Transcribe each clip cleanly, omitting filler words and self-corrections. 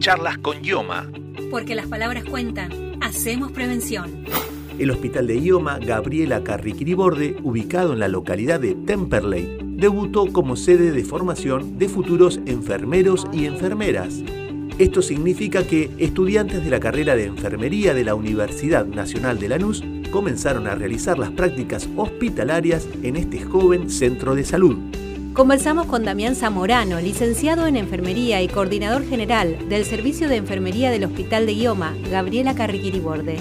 Charlas con IOMA. Porque las palabras cuentan, hacemos prevención. El Hospital de IOMA Gabriela Carriquiriborde, ubicado en la localidad de Temperley, debutó como sede de formación de futuros enfermeros y enfermeras. Esto significa que estudiantes de la carrera de enfermería de la Universidad Nacional de Lanús comenzaron a realizar las prácticas hospitalarias en este joven centro de salud. Conversamos con Damián Zamorano, licenciado en enfermería y coordinador general del Servicio de Enfermería del Hospital de IOMA Gabriela Carriquiriborde.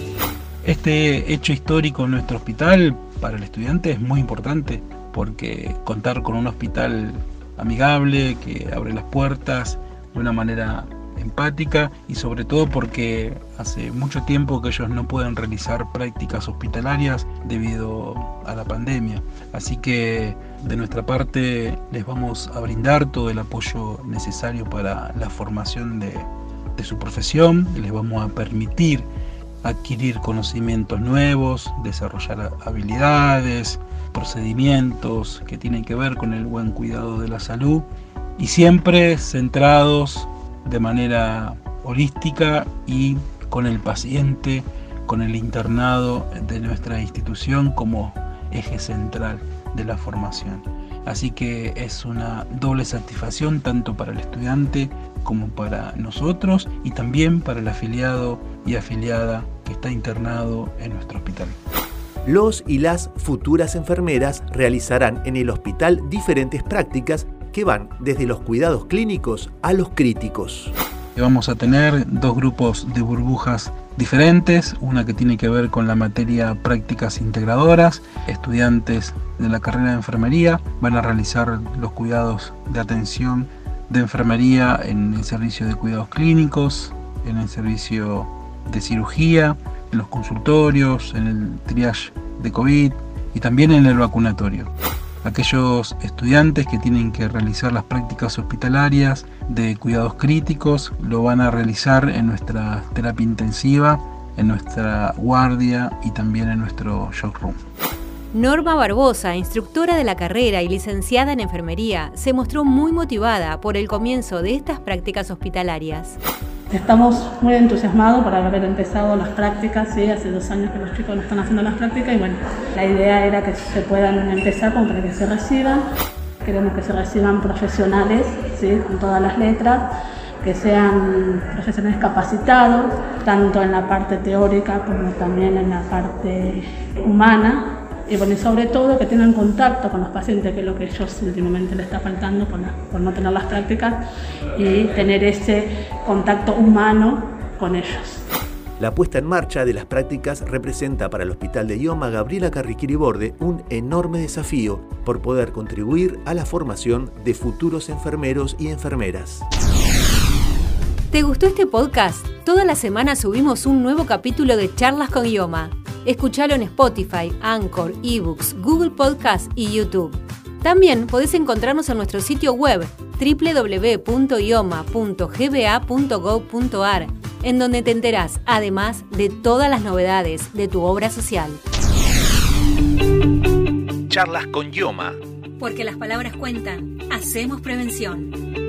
Este hecho histórico en nuestro hospital para el estudiante es muy importante porque contar con un hospital amigable que abre las puertas de una manera empática y sobre todo porque hace mucho tiempo que ellos no pueden realizar prácticas hospitalarias debido a la pandemia. Así que de nuestra parte les vamos a brindar todo el apoyo necesario para la formación de su profesión, les vamos a permitir adquirir conocimientos nuevos, desarrollar habilidades, procedimientos que tienen que ver con el buen cuidado de la salud y siempre centrados de manera holística y con el paciente, con el internado de nuestra institución como eje central de la formación. Así que es una doble satisfacción tanto para el estudiante como para nosotros y también para el afiliado y afiliada que está internado en nuestro hospital. Los y las futuras enfermeras realizarán en el hospital diferentes prácticas que van desde los cuidados clínicos a los críticos. Vamos a tener dos grupos de burbujas diferentes, una que tiene que ver con la materia prácticas integradoras. Estudiantes de la carrera de enfermería van a realizar los cuidados de atención de enfermería en el servicio de cuidados clínicos, en el servicio de cirugía, en los consultorios, en el triage de COVID y también en el vacunatorio. Aquellos estudiantes que tienen que realizar las prácticas hospitalarias de cuidados críticos lo van a realizar en nuestra terapia intensiva, en nuestra guardia y también en nuestro shock room. Norma Barbosa, instructora de la carrera y licenciada en enfermería, se mostró muy motivada por el comienzo de estas prácticas hospitalarias. Estamos muy entusiasmados por haber empezado las prácticas, ¿sí? Hace 2 años que los chicos no están haciendo las prácticas y bueno, la idea era que se puedan empezar como para que se reciban. Queremos que se reciban profesionales, ¿sí? Con todas las letras, que sean profesionales capacitados, tanto en la parte teórica como también en la parte humana. Y bueno, y sobre todo que tengan contacto con los pacientes, que es lo que a ellos últimamente les está faltando por no tener las prácticas y tener ese contacto humano con ellos. La puesta en marcha de las prácticas representa para el Hospital de IOMA Gabriela Carriquiriborde un enorme desafío por poder contribuir a la formación de futuros enfermeros y enfermeras. ¿Te gustó este podcast? Toda la semana subimos un nuevo capítulo de Charlas con IOMA. Escuchalo en Spotify, Anchor, eBooks, Google Podcast y YouTube. También podés encontrarnos en nuestro sitio web www.ioma.gba.gov.ar, en donde te enterás, además, de todas las novedades de tu obra social. Charlas con IOMA. Porque las palabras cuentan, hacemos prevención.